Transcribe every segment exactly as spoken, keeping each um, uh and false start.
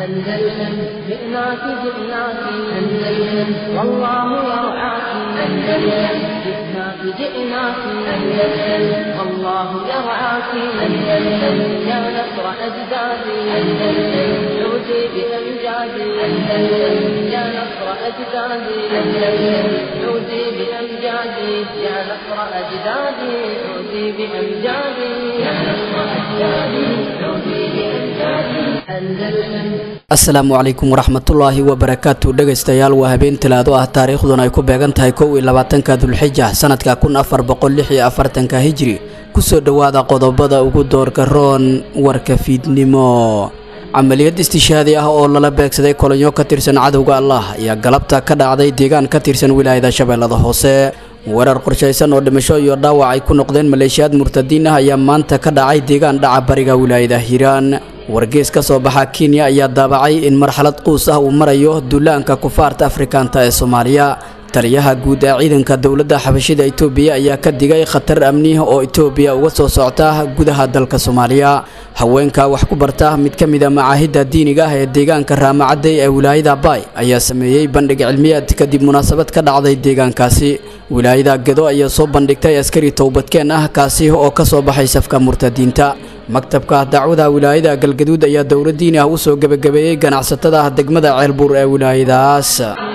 أندلسن جئناك جئناك أندلسن والله يرعاك أندلسن جئناك جئناك أندلسن والله يرعاك أندلسن يا نصر أجدادي أندلسن عودي بأمجادي أندلسن يا نصر أجدادي أندلسن عودي بأمجادي يا نصر أجدادي عودي بأمجادي يا نصر أجدادي عودي بأمجادي أندلسن. asalaamu calaykum waraxmatullaahi wabarakaatu dhegaystayaal waa habeen talaado ah taariikhduna ay ku beegan tahay kow iyo labaatanka dulxija sanadka kun afar boqol lix iyo afartanka hijri kusoo dhawaada qodobada ugu doorka roon warka fiidnimo. camaliyad istishaadi ah oo lala beegsaday kolonyo ka tirsan cadowga Allah ayaa galabta ka dhacday deegaan ka tirsan wilaayada Shabeellada Hoose. weerar qorshaysan oo dhimasho iyo dhaawac ay ku noqdeen maleeshiyad murtadiin ah ayaa maanta ka dhacay deegaan dhaca bariga wilaayada Hiiraan. wargeys ka soo baxa Kenya ayaa daabacay in marxalad quus ah uu marayo duulaanka kufaarta Afrikaanta ee Soomaaliya. taliyaha guud ee ciidanka dawladda xabashida Itoobiya ayaa ka digay khatar amni oo Itoobiya uga soo socota gudaha dalka Soomaaliya. haweenka wax ku barta mid ka mid ah macaahidda diiniga ah ee deegaanka Raamacadde ee wilaayada Bay ayaa sameeyay bandhig cilmiyeed kadib munaasabad ka dhacday deegaankaasi. wilaayada Gedo ayaa soo bandhigtay askari toobadkeen ah kaasi oo ka soo baxay safka murtadiinta. maktabka dacwada wilaayada Galgaduud ayaa dowladdiina u soo gabagabeeyay ganacsatada degmada Ceelbuur ee wilaayadaas.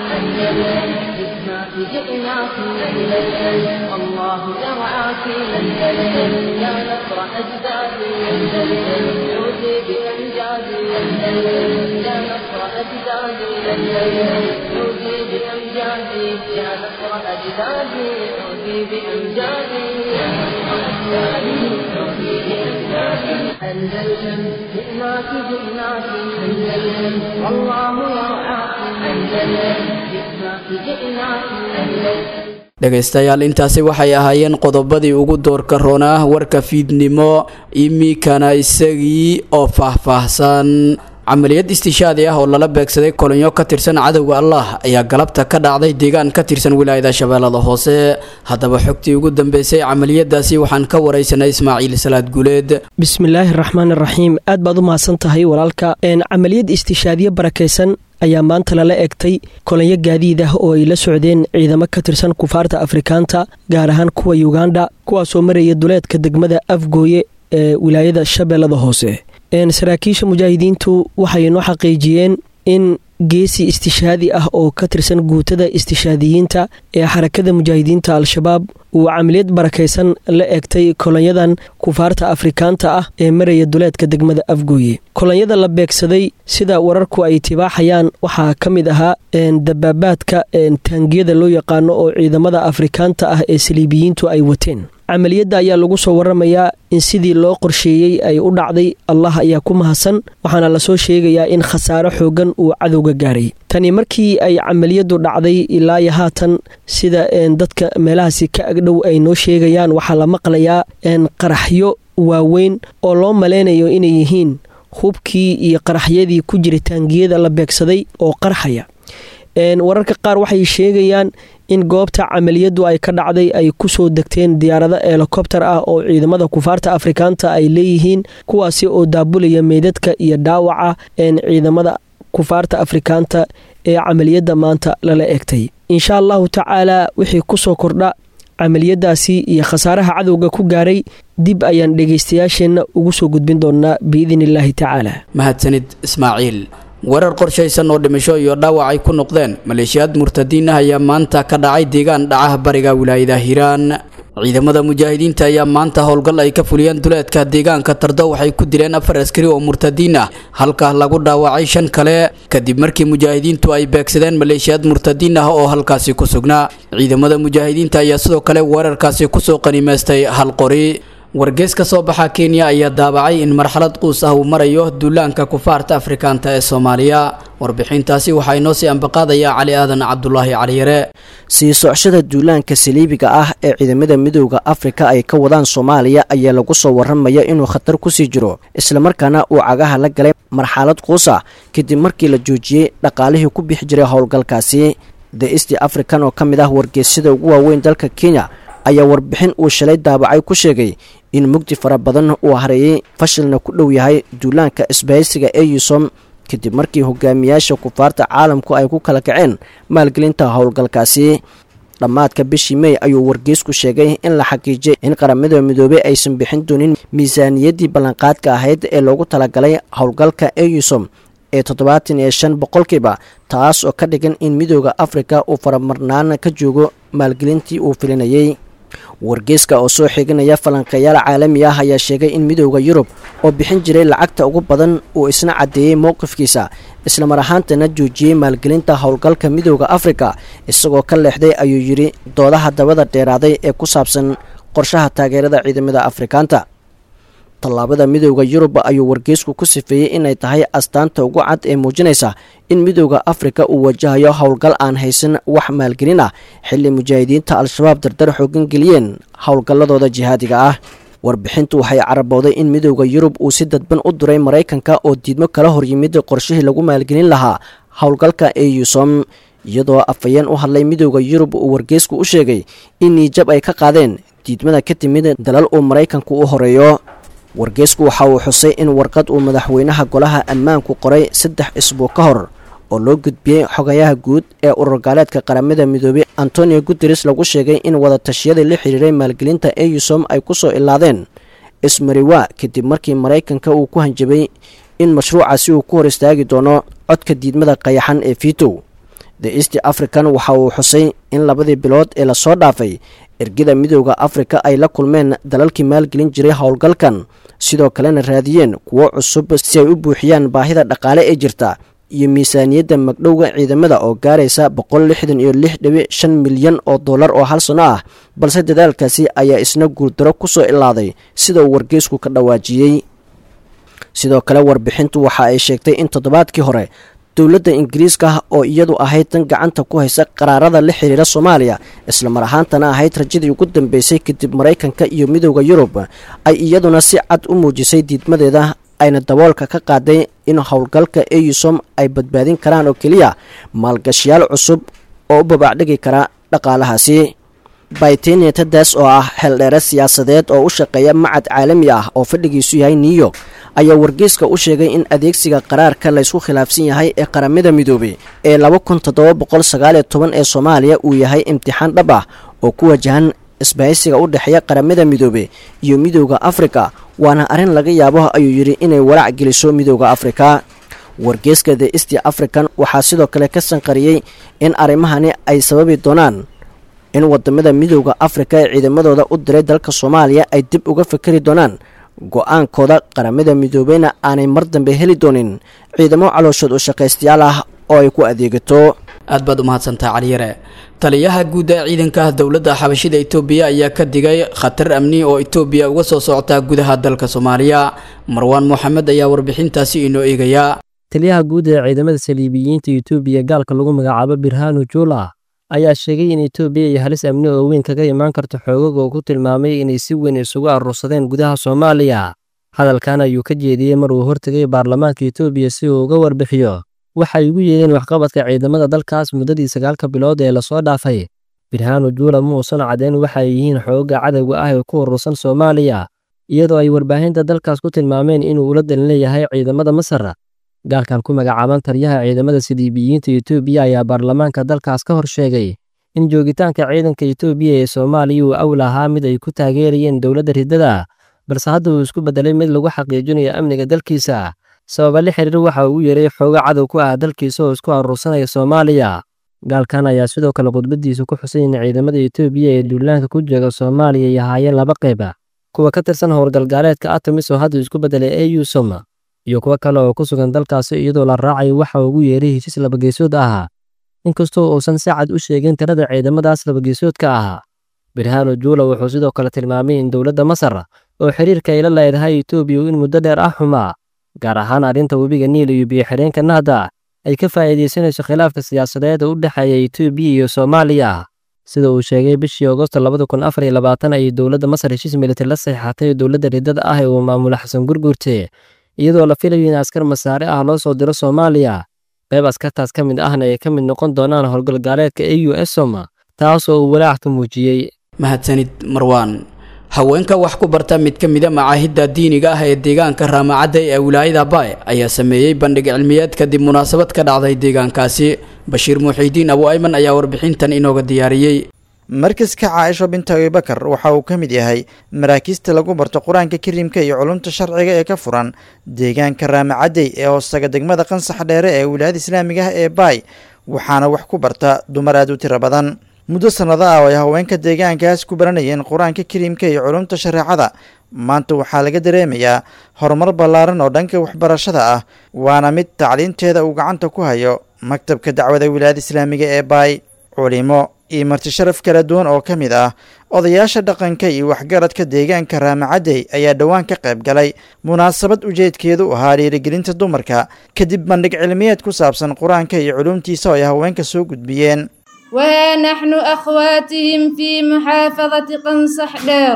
جئناك أندلسن والله يرعاك أندلسن يا نصر أجدادي أندلسن عودي بأمجادي أندلسن يا نصر أجدادي أندلسن عودي بأمجادي يا نصر أجدادي عودي بأمجادي يا نصر أجدادي عودي بأمجادي أندلسن جئناك جئناك أندلسن والله يرعاك أندلسن جئناك جئناك dhegaystayaal intaasi waxay ahaayeen qodobadii ugu doorka roonaa warka fiidnimo. imikana isagii oo faahfaahsan. camaliyad istishaadi ah oo lala beegsaday kolonyo ka tirsan cadowga Allah ayaa galabta ka dhacday deegaan ka tirsan wilaayada Shabeellada Hoose. haddaba xogtii ugu dambeysay camaliyadaasi waxaan ka wareysanay Ismaaciil Salaad Guleed. bismillaahir rahmaanir rahiim. aad baad u mahadsan tahay walaalka. een camaliyad istishaadiye barakeysan ayaa maanta lala egtay kolonyo gaadiid ah oo ay la socdeen ciidamo ka tirsan kufaarta Afrikaanta gaar ahaan kuwa Uganda kuwaasoo maraya duleedka degmada Afgooye ee wilaayada Shabeellada Hoose. een saraakiisha mujaahidiintu waxay noo xaqiijiyeen in geesi istishaadi ah oo ka tirsan guutada istishaadiyiinta ee xarakada mujaahidiinta Al-Shabaab uu camaliyad barakeysan la egtay kolonyadan kufaarta Afrikaanta ah ee maraya duleedka degmada Afgooye. kolonyada la beegsaday sida wararku ay tibaaxayaan waxaa ka mid ahaa een dabaabaadka een taangiyada loo yaqaano oo ciidamada Afrikaanta ah ee saliibiyiintu ay wateen. camaliyada ayaa lagu soo waramayaa in sidii loo qorsheeyay ay u dhacday. Allah ayaa ku mahadsan. waxaana la soo sheegayaa in khasaaro xoogan uu cadowga gaaray. tani markii ay camaliyadu dhacday ilaa iyo haatan sida een dadka meelahaasi ka agdhow ay noo sheegayaan waxaa la maqlayaa een qaraxyo waaweyn oo loo maleynayo inay yihiin hubkii iyo qaraxyadii ku jiray taangiyada la beegsaday oo qarxaya. een wararka qaar waxay sheegayaan in goobta camaliyadu ay ka dhacday ay ku soo degteen diyaarado helicopter ah oo ciidamada kufaarta Afrikaanta ay leeyihiin kuwaasi oo daabulaya meedadka iyo dhaawaca een ciidamada kufaarta Afrikaanta ee camaliyada maanta lala egtay. insha Allah ta'ala wixii ku soo kordha camaliyadaasi iyo khasaaraha cadowga ku gaaray dib ayaan dhageystayaasheena ugu soo gudbin doonaa biidinillaahi ta'ala. mahadsanid Ismaaciil. weerar qorshaysan oo dhimasho iyo dhaawac ay ku noqdeen maleeshiyad murtadiin ah ayaa maanta ka dhacay deegaan dhaca bariga wilaayada Hiiraan. ciidamada mujaahidiinta ayaa maanta howlgal ay ka fuliyeen duleedka deegaanka Tardo waxay ku dileen afar askari oo murtadiin ah halka lagu dhaawacay shan kale kadib markii mujaahidiintu ay beegsadeen maleeshiyad murtadiin ah oo halkaasi ku sugnaa. ciidamada mujaahidiinta ayaa sidoo kale weerarkaasi ku soo qaniimeystay hal qori. wargeys ka soo baxa Kenya ayaa daabacay in marxalad quus ah uu marayo duulaanka kufaarta Afrikaanta ee Soomaaliya. warbixintaasi waxaa inoo sii ambaqaadaya Cali Aadan Cabdullaahi Cali Yare. sii socoshada duulaanka saliibiga ah ee ciidamada midowga Afrika ay ka wadaan Soomaaliya ayaa lagu soo waramaya inuu khatar ku sii jiro isla markaana uu cagaha la galay marxalad quus ah kadib markii la joojiyay dhaqaalihii ku bixi jiray howlgalkaasi. The East African oo kamid ah wargeysyada ugu waaweyn dalka Kenya ayaa warbixin uu shalay daabacay ku sheegay in mugdi fara badan uu hareeyay fashilna ku dhow yahay duulaanka isbahaysiga E U S O M kadib markii hogaamiyaasha kufaarta caalamku ay ku kala kaceen maalgelinta howlgalkaasi. dhammaadka bishii mey ayuu wargeysku sheegay in la xaqiijiyay in qaramada midoobey aysan bixin doonin miisaaniyaddii ballanqaadka ahayd ee loogu talagalay howlgalka eyusom ee toddobaatan iyo shan boqolkiiba, taas oo ka dhigan in midooda afrika uu faramarnaan ka joogo maalgelintii uu filinayay. wargeyska oo soo xiganaya falanqeeyaal caalami ah ayaa sheegay in midooda yurub oo bixin jiray lacagta ugu badan uu isna caddeeyey mowqifkiisa, islamar ahaantana joojiyey maalgelinta howlgalka midooda afrika, isagoo ka leexday ayuu yidhi doodaha dabada dheeraaday ee ku saabsan qorshaha taageerada ciidamada afrikaanta. tallaabada midooda yurub ayuu wargeysku ku sifeeyey inay tahay astaanta ugu cad ee muujinaysa in midooda afrika uu wajahayo howlgal aan haysan wax maalgelin ah xilli mujaahidiinta al-shabaab dardar xoogan geliyeen howlgalladooda jihaadiga ah. warbixintu waxay carabowday in midooda yurub uu si dadban u diray maraykanka oo diidmo kala hor yimid qorshihii lagu maalgelin lahaa howlgalka eyusom, iyadoo afhayeen u hadlay midooda yurub uu wargeysku u sheegay in niijab ay ka qaadeen diidmada ka timid dalal uu maraykanku u horeeyo. wargeysku waxa uu xusay in warqad uu madaxweynaha golaha ammaanku qoray saddex isbuuc ka hor oo loo gudbiyey xogayaha guud ee urur gaaleedka qaramada midoobey antonio guteres lagu sheegay in wadatashyadii la xiriiray maalgelinta eyusom ay ku soo ilaadeen ismariwa kadib markii maraykanka uu ku hanjabay in mashruucaasi uu ku hor istaagi doono codka diidmada qayaxan ee vitow. the east african waxa uu xusay in labadii bilood ee lasoo dhaafay ergida midooda afrika ay la kulmeen dalalkii maalgelin jiray howlgalkan, sidoo kalena raadiyeen kuwo cusub si ay u buuxiyaan baahida dhaqaale ee jirta iyo miisaaniyadda magdhowga ciidamada oo gaaraysa boqol lixdan iyo lix dhibic shan milyan oo dollar oo hal sano ah, balse dadaalkaasi ayaa isna guuldaro ku soo ilaaday sida uu wargeysku ka dhawaajiyey. sidoo kale warbixintu waxa ay sheegtay in toddobaadkii hore dowladda ingiriiska oo iyadu ahayd tan gacanta ku haysa qaraarada la xiriira soomaaliya, islamar ahaantana ahayd rajadii ugu dambeysay kadib maraykanka iyo midooda yurub, ay iyaduna si cad u muujisay diidmadeeda, ayna daboolka ka qaaday in howlgalka eyusom ay badbaadin karaan oo keliya maalgashiyaal cusub oo u babaacdhigi kara dhaqaalahaasi. baytenia tadaas oo ah xeeldheere siyaasadeed oo u shaqeeya macad caalami ah oo fadhigiisu yahay new york ayaa wargeyska u sheegay in adeegsiga qaraarka laysku khilaafsan yahay ee qaramada midoobey ee laba kun toddoba boqol sagaal iyo toban ee soomaaliya uu yahay imtixaan dhab ah oo ku wajahan isbahaysiga u dhexeeya qaramada midoobey iyo midooda afrika, waana arrin laga yaabo ayuu yidhi inay walaac geliso midooda afrika. wargeyska the east african waxaa sidoo kale ka sanqariyey in arrimahani ay sababi doonaan in wadamada midooda afrika ee ciidamadooda u diray dalka soomaaliya ay dib uga fikeri doonaan go-aankooda, qaramada midoobeyna aanay mar dambe heli doonin ciidamo calooshood u shaqaystayaal ah oo ay ku adeegato. aad baad u mahadsantaha caliyare. taliyaha guud ee ciidanka dowladda xabashida itoobiya ayaa ka digay khatar amni oo itoobiya uga soo socota gudaha dalka soomaaliya. marwaan moxamed ayaa warbixintaasi inoo eegaya. taliyaha guud ee ciidamada saliibiyiinta itoobiya gaalka lagu magacaabo birhanu jula ayaa sheegay in itoobiya iyo halis amni oo weyn kaga imaan karto xoogag oo ku tilmaamay inay si weyn isugu aruursadeen gudaha soomaaliya. hadalkan ayuu ka jeediyey mar uu hortegay baarlamaanka itoobiya si uu uga warbixiyo waxay ugu yeedeen waxqabadka ciidamada dalkaas muddadii sagaalka bilood ee lasoo dhaafay. birhanu jula ma uusan caddeyn waxay yihiin xoogga cadowga ah ee ku urursan soomaaliya, iyadoo ay warbaahinta dalkaas ku tilmaameen inuu ula dalin leeyahay ciidamada masar. gaalkan ku magacaaban taliyaha ciidamada saliibiyiinta itoobiya ayaa baarlamaanka dalkaas ka hor sheegay in joogitaanka ciidanka itoobiya ee soomaaliya uu awl ahaa mid ay ku taageerayeen dowladda riddada, balse hadda uu isku bedelay mid lagu xaqiijinayo amniga dalkiisa sababa la xiriir waxa uu yeeray xooga cadow ku ah dalkiisa oo isku aruursanaya soomaaliya. gaalkan ayaa sidoo kale khudbadiisa ku xusay in ciidamada itoobiya ee duulaanka ku jooga soomaaliya ay ahaayeen laba qayb, kuwa ka tirsan howlgalgaaleedka atamis oo hadda isku bedelay eyusom iyo kuwo kale oo ku sugan dalkaasi iyadoo la raacayo waxa ugu yeeray heshiis labageesood ah, inkastoo uusan si cad u sheegin tirada ciidamadaas labageesoodka ah. birhanu jula wuxuu sidoo kale tilmaamay in dowladda masar oo xiriirka ay la leedahay itoobiya in muddo dheer ah xumaa, gaar ahaan arrinta webiga niil iyo biyo-xireenka nahda, ay ka faa'iidaysanayso khilaafka siyaasadeed oo u dhexeeya itoobiya iyo soomaaliya. sida uu sheegay bishii Agoosto laba kun afar iyo labaatan ay dowladda masar heshiis militari la saxiixatay dowladda riddada ah ee uu maamulo xasan gurgurte, iyadoo la filayo in askar masaare ah loo soo diro Soomaaliya. qayb askartaas ka mid ahna ay ka mid noqon doonaan howlgalgaaleedka eyusom, taas oo uu walaac ka muujiyey. mahadsanid marwaan. haweenka wax ku barta mid ka mida macaahidda diiniga ah ee deegaanka raamacadey ee wilaayada baay ayaa sameeyey bandhig cilmiyeed kadib munaasabad ka dhacday deegaankaasi bashiir muxiidiin abu ayman ayaa warbixintan inooga diyaariyey markaska caaisho binta abibakar waxa uu ka mid yahay maraakiista lagu barto qur-aanka kariimka iyo culumta sharciga ee ka furan deegaanka raamacadey ee hoostaga degmada qansax dheere ee wilaayada islaamiga ah ee baay waxaana wax ku barta dumar aad u tiro badan muddo sannado ah oo ay haweenka deegaankaas ku baranayeen qur-aanka kariimka iyo culumta shareecada maanta waxaa laga dareemayaa horumar ballaaran oo dhanka waxbarashada ah waana mid tacliinteeda uu gacanta ku hayo maktabka dacwada wilaayada islaamiga ee baay culimo iyo marti sharaf kala duwan oo ka mid ah odayaasha dhaqanka iyo waxgaradka deegaanka raamacadey ayaa dhowaan ka qayb galay munaasabad ujeedkeedu ahaa dhiirigelinta dumarka kadib bandhig cilmiyeed ku saabsan qur-aanka iyo culumtiisa oo ay haweenka soo gudbiyeen وها نحن أخواتهم في محافظة قنصح دير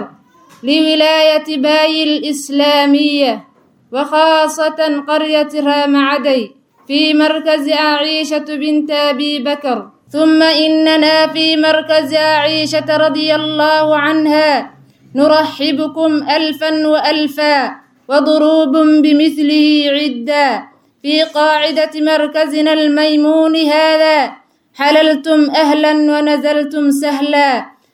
لولاية باي الإسلامية وخاصة قرية رامعدي في مركز عائشة بنت أبي بكر ثم إننا في مركز عائشة رضي الله عنها نرحبكم ألفا وألفا وضروب بمثله عدا في قاعدة مركزنا الميمون هذا حللتم أهلا ونزلتم سهلا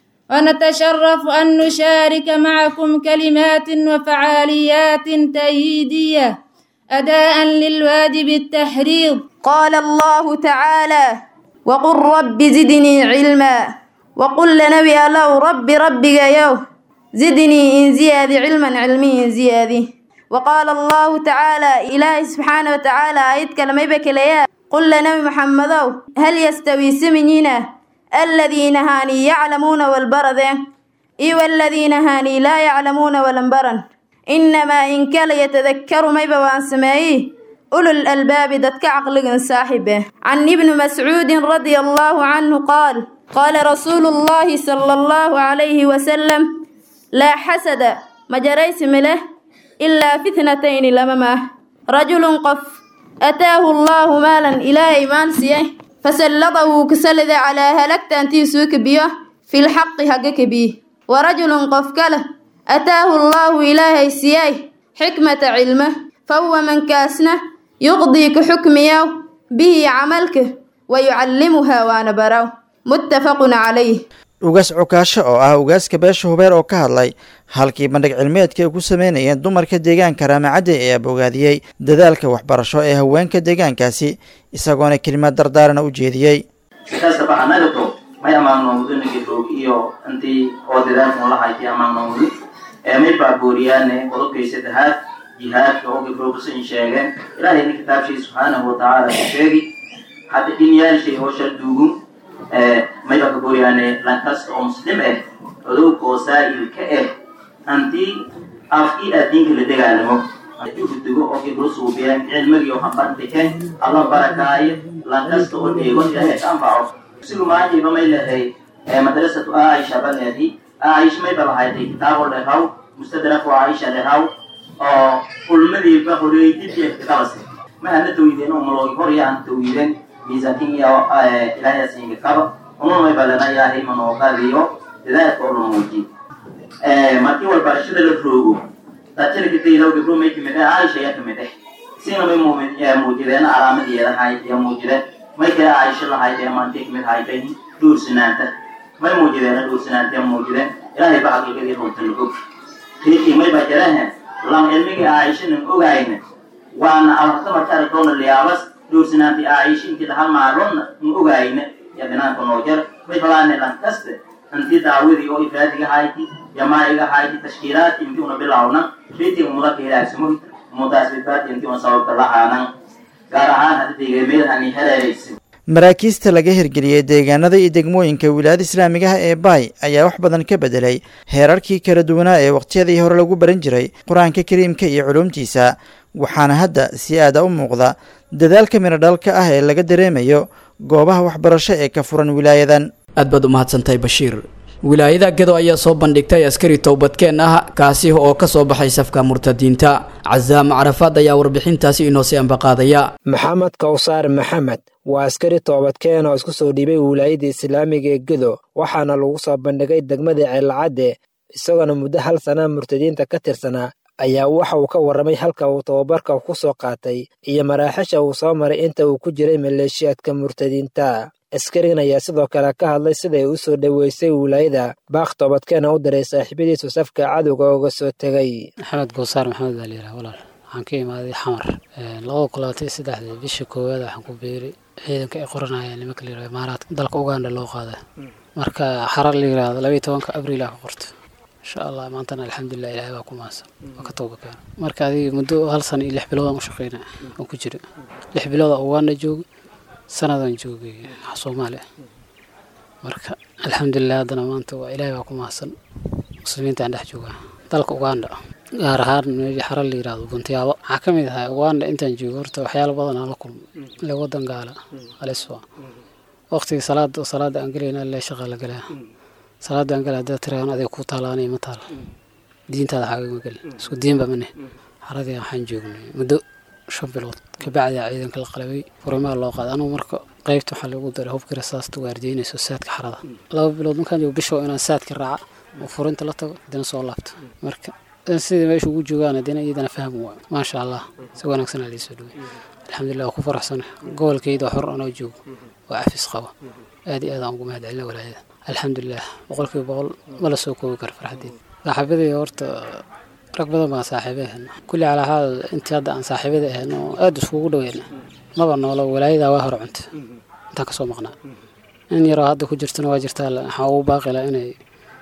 ونتشرف أن نشارك معكم كلمات وفعاليات تأييدية أداء للواجب التحريض. قال الله تعالى وقل رب زدني علما وقل لنبي الله رب ربي يو زدني إن زيادي علما علمي إن زيادي. وقال الله تعالى إلهي سبحانه وتعالى آيات كلمة بكليات قل لنبي محمد هل يستوي سمنينا الذين هاني يعلمون والبرد إي والذين هاني لا يعلمون والانبرن إنما إن كان يتذكر ما يبوان سمائي أولو الألباب دتك عقل صاحبه. عن ابن مسعود رضي الله عنه قال قال رسول الله صلى الله عليه وسلم لا حسد مجريس مله إلا فتنتين لممه رجل قف أتاه الله مالا إلى إيمان سيه فسلطه كسلد على هلكت أنتي سوك بيه في الحق حقك بيه. ورجل قف كله أتاه الله إلهي سيه حكمة علمه فهو من كاسنه يقضي كحكميه به عملك ويعلمها وانا براو متفق عليه. ugaas cukaasho oo ah ugaaska beesha hubeer oo ka hadlay halkii bandhig cilmiyeedka ay ku sameynayeen dumarka deegaanka raamacadey ayaa bogaadiyey dadaalka waxbarasho ee haweenka deegaankaasi isagoona kelimad dardaarana u jeediyey. may amaano mudaniga iyo intii oo dadaalka la hayay amaano mudug ee may baabuuriyaan qodobkii saddexaad jihaadka oo gabdhoobsan sheegeen ilaahay kitaabkiisa subhanahu wa ta'ala sheegi hadda dunyada shay oo shaduugun ee may baabuuriyaan lankas oo muslim ah oo oo saa'il ka ah antii afki adinka la dagaalamo juhdiga oo gabdho suubiyaan cilmiga oo xaqantay Allah barakaayo lankas oo deego ilaahay anfaco sidoo ma ay ma leeyahay madrasatu Aisha banadi Aisha may balahayd kitaab oo leeyahay mustadrak Aisha leeyahay oo kulmadii ba horeeyay kitaabas ma ana tawideen oo malooy horiyaan tawideen miisaankiya ilaahay siinga qaba oo may balanayahay manooqadiyo dadaalka oo muuji ee markii walbarashada la roogo dadka kitiilo gabdho may kamid ah Aisha yaa kamid ah sina may muumin yaa muujideen calaamadeeda hay yaa muujideen may ka Aisha la hayay amaantii kamid hayay duursinaanta may muujideen duursinaanta muujideen ilaahay baa xaqiiqadii runta lagu tii may baa jarahan lan ilmiga Aisha nin ogaayna waana alka markaa doona liyaabas duursinaantii Aisha intii hal maalin nin ogaayna ya banaanka noojar may balaan lan kaste antii daawadi oo ifraadiga hayti jamaa'iga hayti tashkiilaat intii una bilaawna tii umada ilaasmo mudaasibad intii una sababta lahaanan gaar ahaan hadii meelahan helaysi. maraakiista laga hirgeliyey deegaanada iyo degmooyinka wilaayada islaamiga ah ee baay ayaa wax badan ka bedelay heerarkii kala duwanaa ee waqtiyadii hore lagu baran jiray qur-aanka kariimka iyo culumtiisa waxaana hadda si aada u muuqda dadaalka midho dhalka ah ee laga dareemayo goobaha waxbarasho ee ka furan wilaayadan. aad baad u mahadsantahay bashiir. wilaayada gedo ayaa soo bandhigtay askari toobadkeen ah kaasi oo ka soo baxay safka murtadiinta. cazaam carafaad ayaa warbixintaasi inoo sii ambaqaadaya. maxamed kawsaar maxamed waa askari toobadkeen oo isku soo dhiibay wilaayada islaamiga ee gedo waxaana lagu soo bandhigay degmada ceelcadde isagoona muddo hal sana murtadiinta ka tirsanaa ayaa waxa uu ka warramay halka uu tababarka ku soo qaatay iyo maraaxisha uu soo maray inta uu ku jiray maleeshiyaadka murtadiinta. askarigan ayaa sidoo kale ka hadlay siday u soo dhoweysay wilaayada baaq toobadkeena u diray saaxiibadiisu safka cadowga uga soo tegay. maxamed goosaar maxamed baa layidhaha walaal waxaan ka imaaday xamar laba kulaatay saddexdii bisha koowaad waxaan ku beeray ciidanka ay qoranayeen nimanka la yidhahdo imaaraadka dalka uganda loo qaaday marka xarar la yidhaahdo labaiyo tobanka abriil aa ka qorto insha allah maantana alxamdulilah ilaahay baa ku mahadsan waa ka tooba keena marka adiga muddo hal sano iyo lix bilood aan u shaqeynaa oo ku jira lix bilood oo uganda jooga sanadaan joogay Soomaaliya marka alxamdulilah haddana maanta waa ilaahay baa ku mahadsan muslimiinta aan dhex joogaa dalka uganda gaar ahaan meesha xarar la yidhaahdo buntiyaabo waxaa ka mid ahaa uganda intaan joogo horta waxyaalo badan aan la kulmo le wadan gaala aliswa waqtigii salaada salaada aan galayna le shaqa la galaa salaada aan galaa dad tiraan adeeg ku taalaanay ma taal diintaada xaga ma gal isku diinba mane xaradii waxaan joognay muddo shan bilood ka bacdi ciidanka la qalabay furimaha loo qaaday anuu marka qaybta waxaa lagu daray hubka rasaasta waardiinayso saadka xarada laba bilood markaan joogo bisho inaan saadka raaca oo furinta la tago hadana soo laabto marka sidii meesha ugu joogaan hadana iyadana faham waa maasha allah si wanaagsan ay soo dhaway alxamdulilah ku faraxsan gobolkayda xor anoo joogo waa afis qaba aad iyo aad aan ugu mahadcelinahay walaayada alxamdulilah boqolkiiba boqol wala soo koobi karo farxadeed saaxiibadii horta rag badan baan saaxiibeen kulli ala haal intii hadda aan saaxiibada ahayn oo aad iskugu dhaweeyna maba noolo walaayada waa hor cunta inta ka soo maqnaa in yaro hadda ku jirtana waa jirtaa waxa uu baaqi la inay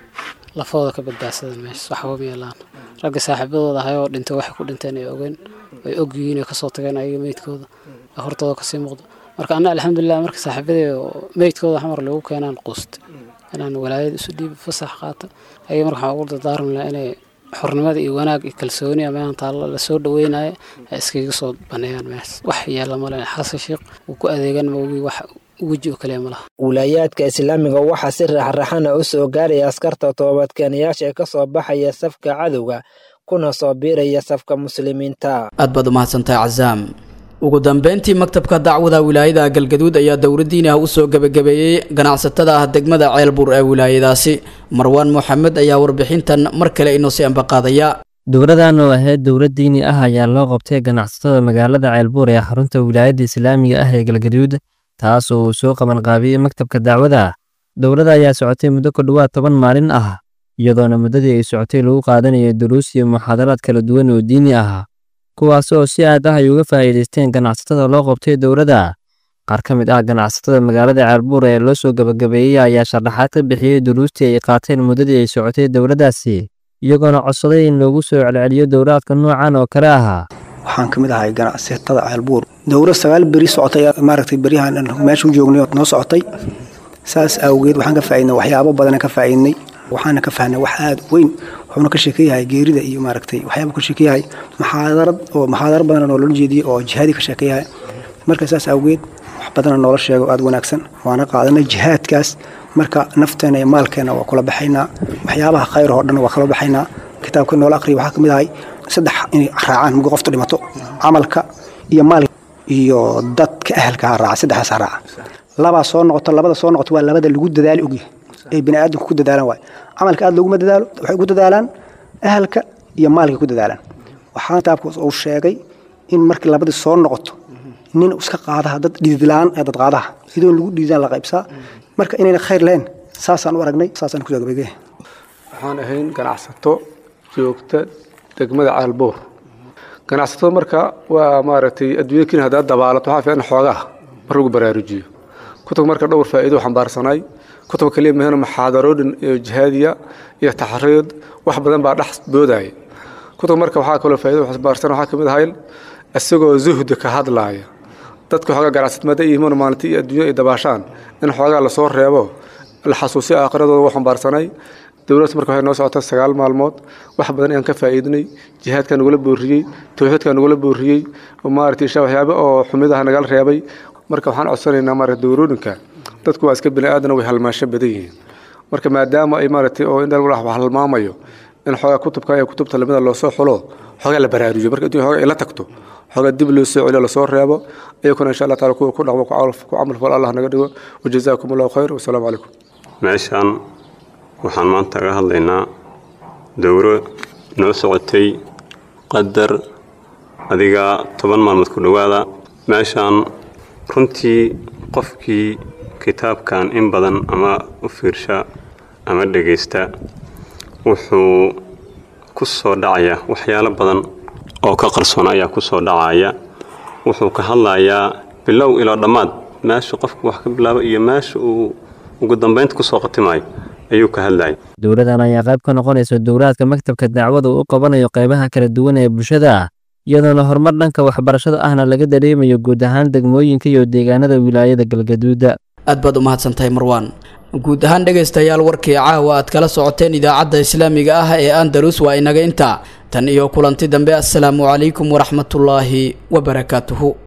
lafooda ka badbaadsadaan meesha wax weyn yeelaan ragga saaxiibadooda ahay oo dhintay wax ku dhinteen ay ogeyn ay ogyihiin ay ka soo tageen ayaga meydkooda hortooda ka sii muuqdo marka ana alxamdulilah marka saaxiibadii meydkooda xamar lagu keenaan quust inaan walaayada isu dhiib fasax qaata ay marka waxa ugu dadaaran la inay xornimada iyo wanaag iyo kalsooni ama taalo la soo dhaweynayo iskaga soo baneeyaan mees wax yeela ma leh xasan sheekh uu ku adeegan mawgi wax ugu kale ma laha wilaayadka islaamiga waxa si raaxraxana u soo gaaray askarta toobadkeenayaasha ka soo baxaya safka cadowga kuna soo biiraya safka muslimiinta. aad baad u mahadsantahay Cazaam. ugu dambeyntii maktabka dacwada wilaayada galgaduud ayaa dowladdiina u soo gabagabeeyay ganacsatada ah degmada Ceelbuur ee wilaayadaasi. Marwaan Maxamed ayaa warbixintan mar kale inoo sii ambaqaadaya. dowladan oo ahayd dowlad diini ah ayaa loo qabtay ganacsatada magaalada Ceelbuur ee xarunta wilaayada islaamiga ah ee galgaduud taas oo soo qaban qaabiyay maktabka dacwada. dowladda ayaa socotay muddo ku dhawaad toban maalin ah iyadoona muddadii ay socotay lagu qaadanayo duruus iyo muxaadaraad kala duwan oo diini ah kuwaas oo si aad ah ay uga faa'iideysteen ganacsatada loo qabtay dowladda. qaar ka mid ah ganacsatada magaalada Ceelbuur ee loo soo gabagabeeyay ayaa sharaxaad ka bixiyay duruustii ay qaateen muddadii ay socotay dowladdaasi iyagoona codsaday in loogu soo celceliyo dowlaadka noocan oo kale ah. waxaan ka mid ahay ganacsatada Ceelbuur dowlad sagaal bari socotay maaragtay bariyahan meesha u joognay oo noo socotay saas awgeed waxaan ka faa'iidnay waxyaabo badan ka faa'iidnay waxaana ka fahnay wax aad weyn wuxuuna ka sheekeeyahay geerida iyo maaragtay waxyaabo ka sheekeeyahay muxaadarad oo muxaadaro badan oo loo jeediyay oo jihaadi ka sheekeeyahay marka saas awgeed wax badan oo la sheego aad wanaagsan waana qaadanay jihaadkaas marka nafteena iyo maalkeena waa kula baxaynaa waxyaabaha khayr oo dhan waa kala baxaynaa kitaabka noola akhriyo waxa kamid ahay saddex in raacaan mid qofta dhimato amalka iyo maal iyo dadka ahalka raaca saddexaas raaca laba soo noqoto labada soo noqoto waa labada lagu dadaal ogi ay bini'aadamku ku dadaalan waay amalka aad lagu dadaalo waxay ku dadaalaan ahalka iyo maalka ku dadaalaan waxaan kitaabku uu sheegay in markii labada soo noqoto nin iska qaadaha dad dhididlaan ee dad qaadaha sidoo lagu dhididlaan la qaybsaa marka inayna khayr leen saasaan u aragnay saasaan ku gabagabay waxaan ahayn ganacsato joogta degmada Ceelbuur ganacsatada marka waa maaragtay adduunyada kina hada dabaalato waxa fiican xoogaa mar ugu baraarujiyo kutub marka dhowr faa'iido xambaarsanay kutub kaliya meena muxaadarooyin jihaadiya iyo taxriid wax badan baa dhax booday kutub marka waxa kale faa'iido xambaarsan waxa kamid ahay asagoo zuhd ka hadlaaya dadka xoogaa ganacsatada iyo iimaan maalintii adduunyada dabaashaan in xoogaa la soo reebo la xasuusi aakhirada wax xambaarsanay dowladda marka waxay noo socotay sagaal maalmood wax badan aan ka faa'iidnay jihaadka nagu la booriyay tawxiidka nagu la booriyay oo maartay waxyaabo oo xumidaha naga reebay marka waxaan codsanaynaa maartay dowladda dadku waa iska bini'aadan way halmaasho badan yihiin marka maadaama ay maartay oo in dal wax halmaamayo in xoogaa kutubka ay kutubta lamida loo soo xulo xoogaa la baraarujiyo marka intuu xoogaa la tagto xoogaa dib loo soo celiyo la soo reebo ayaguna insha Allah taala ku ku dhaqmo ku calaf ku amal fal Allah naga dhigo wajazaakumullahu khayr wa salaamu alaykum meeshan waxaan maanta ka hadlaynaa dowro noo socotay qadar adiga toban maalmood ku dhowaada meeshaan runtii qofkii kitaabkan in badan ama u fiirsha ama dhagaysta wuxuu ku soo dhacaya waxyaalo badan oo ka qarsoon ayaa ku soo dhacaya wuxuu ka hadlayaa bilow ilaa dhammaad meesha qofku wax ka bilaabo iyo meesha uu ugu dambeynta ku soo qatimayo ayuu ka hadlayay dowladan ayaa qayb ka noqonaysa dowladka maktabka dacwada uu qabanayo qaybaha kala duwan ee bulshada iyadoo horumar dhanka waxbarashada ahna laga dareemayo guud ahaan degmooyinka iyo deegaanada wilaayada Galgaduud. aad baad u mahadsantahay Marwaan. guud ahaan dhagaystayaal warkii caawa aad kala socoteen idaacadda islaamiga ah ee Andalus waa inaga inta tan iyo kulanti dambe. assalaamu calaykum waraxmatullaahi wabarakaatuhu.